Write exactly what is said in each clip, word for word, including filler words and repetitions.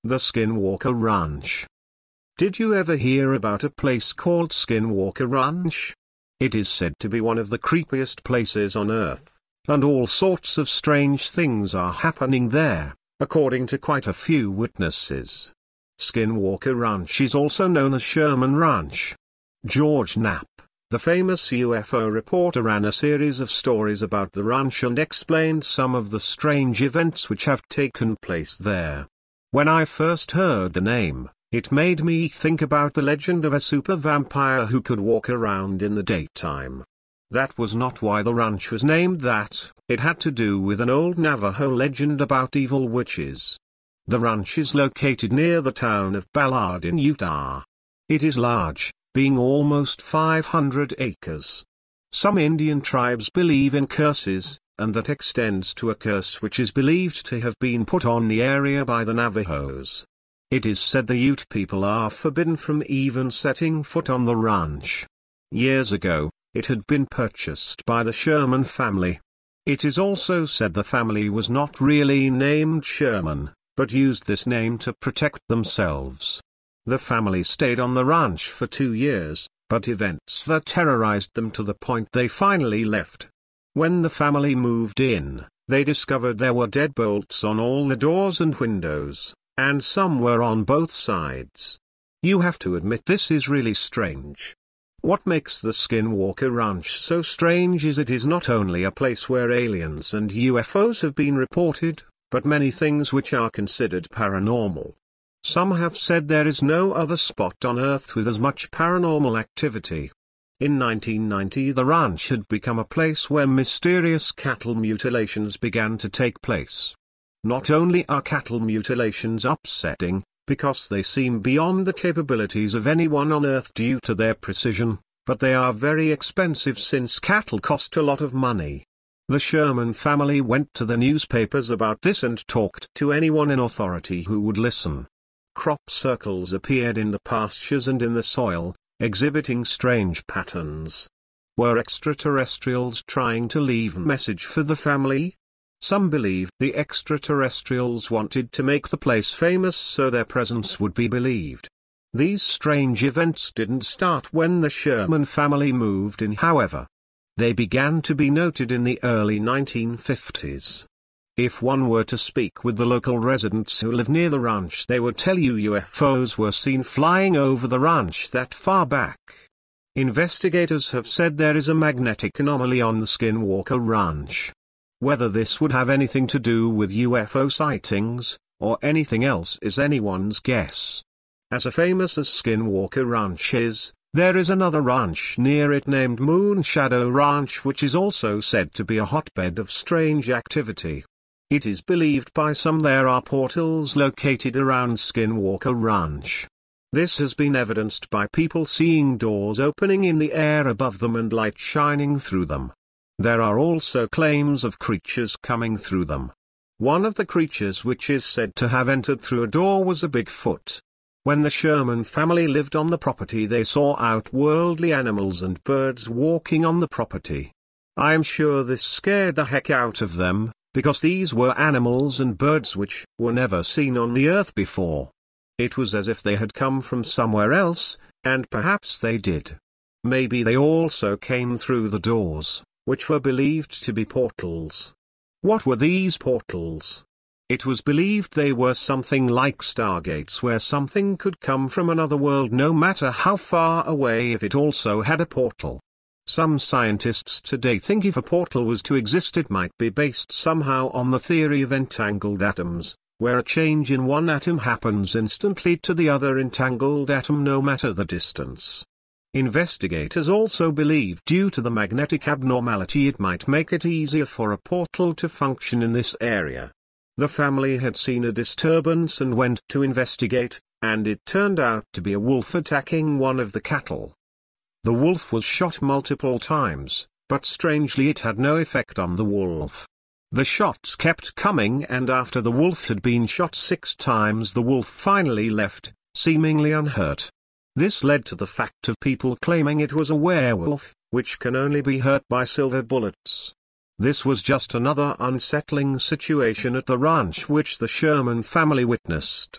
The Skinwalker Ranch. Did you ever hear about a place called Skinwalker Ranch? It is said to be one of the creepiest places on Earth, and all sorts of strange things are happening there, according to quite a few witnesses. Skinwalker Ranch is also known as Sherman Ranch. George Knapp, the famous U F O reporter, ran a series of stories about the ranch and explained some of the strange events which have taken place there. When I first heard the name, it made me think about the legend of a super vampire who could walk around in the daytime. That was not why the ranch was named that. It had to do with an old Navajo legend about evil witches. The ranch is located near the town of Ballard in Utah. It is large, being almost five hundred acres. Some Indian tribes believe in curses, and that extends to a curse which is believed to have been put on the area by the Navajos. It is said the Ute people are forbidden from even setting foot on the ranch. Years ago, it had been purchased by the Sherman family. It is also said the family was not really named Sherman, but used this name to protect themselves. The family stayed on the ranch for two years, but events that terrorized them to the point they finally left. When the family moved in, they discovered there were deadbolts on all the doors and windows, and some were on both sides. You have to admit this is really strange. What makes the Skinwalker Ranch so strange is it is not only a place where aliens and U F Os have been reported, but many things which are considered paranormal. Some have said there is no other spot on Earth with as much paranormal activity. In nineteen ninety, the ranch had become a place where mysterious cattle mutilations began to take place. Not only are cattle mutilations upsetting, because they seem beyond the capabilities of anyone on Earth due to their precision, but they are very expensive since cattle cost a lot of money. The Sherman family went to the newspapers about this and talked to anyone in authority who would listen. Crop circles appeared in the pastures and in the soil, exhibiting strange patterns. Were extraterrestrials trying to leave a message for the family? Some believe the extraterrestrials wanted to make the place famous so their presence would be believed. These strange events didn't start when the Sherman family moved in, however. They began to be noted in the early nineteen fifties. If one were to speak with the local residents who live near the ranch, they would tell you U F Os were seen flying over the ranch that far back. Investigators have said there is a magnetic anomaly on the Skinwalker Ranch. Whether this would have anything to do with U F O sightings, or anything else, is anyone's guess. As famous as Skinwalker Ranch is, there is another ranch near it named Moon Shadow Ranch, which is also said to be a hotbed of strange activity. It is believed by some there are portals located around Skinwalker Ranch. This has been evidenced by people seeing doors opening in the air above them and light shining through them. There are also claims of creatures coming through them. One of the creatures which is said to have entered through a door was a Bigfoot. When the Sherman family lived on the property, they saw outworldly animals and birds walking on the property. I am sure this scared the heck out of them, because these were animals and birds which were never seen on the Earth before. It was as if they had come from somewhere else, and perhaps they did. Maybe they also came through the doors, which were believed to be portals. What were these portals? It was believed they were something like stargates where something could come from another world no matter how far away if it also had a portal. Some scientists today think if a portal was to exist, it might be based somehow on the theory of entangled atoms, where a change in one atom happens instantly to the other entangled atom no matter the distance. Investigators also believe due to the magnetic abnormality it might make it easier for a portal to function in this area. The family had seen a disturbance and went to investigate, and it turned out to be a wolf attacking one of the cattle. The wolf was shot multiple times, but strangely it had no effect on the wolf. The shots kept coming, and after the wolf had been shot six times, the wolf finally left, seemingly unhurt. This led to the fact of people claiming it was a werewolf, which can only be hurt by silver bullets. This was just another unsettling situation at the ranch which the Sherman family witnessed.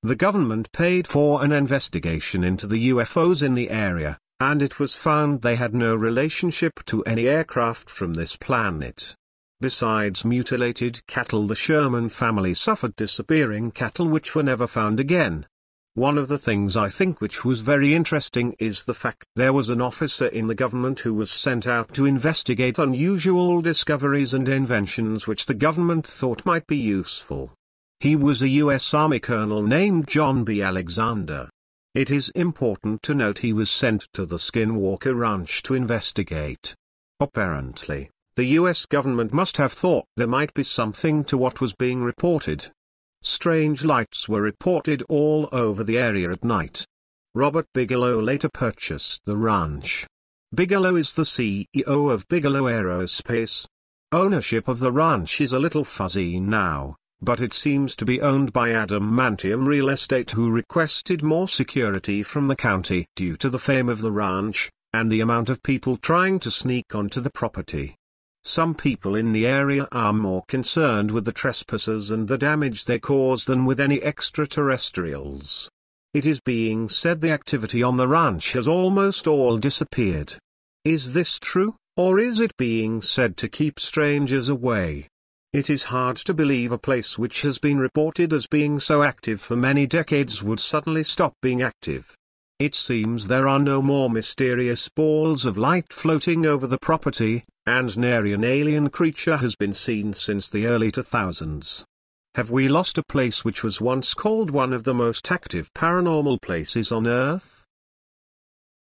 The government paid for an investigation into the U F Os in the area, and it was found they had no relationship to any aircraft from this planet. Besides mutilated cattle, the Sherman family suffered disappearing cattle which were never found again. One of the things I think which was very interesting is the fact there was an officer in the government who was sent out to investigate unusual discoveries and inventions which the government thought might be useful. He was a U S Army colonel named John B. Alexander. It is important to note he was sent to the Skinwalker Ranch to investigate. Apparently, the U S government must have thought there might be something to what was being reported. Strange lights were reported all over the area at night. Robert Bigelow later purchased the ranch. Bigelow is the C E O of Bigelow Aerospace. Ownership of the ranch is a little fuzzy now, but it seems to be owned by Adamantium Real Estate, who requested more security from the county due to the fame of the ranch, and the amount of people trying to sneak onto the property. Some people in the area are more concerned with the trespassers and the damage they cause than with any extraterrestrials. It is being said the activity on the ranch has almost all disappeared. Is this true, or is it being said to keep strangers away? It is hard to believe a place which has been reported as being so active for many decades would suddenly stop being active. It seems there are no more mysterious balls of light floating over the property, and nary an alien creature has been seen since the early two thousands. Have we lost a place which was once called one of the most active paranormal places on Earth?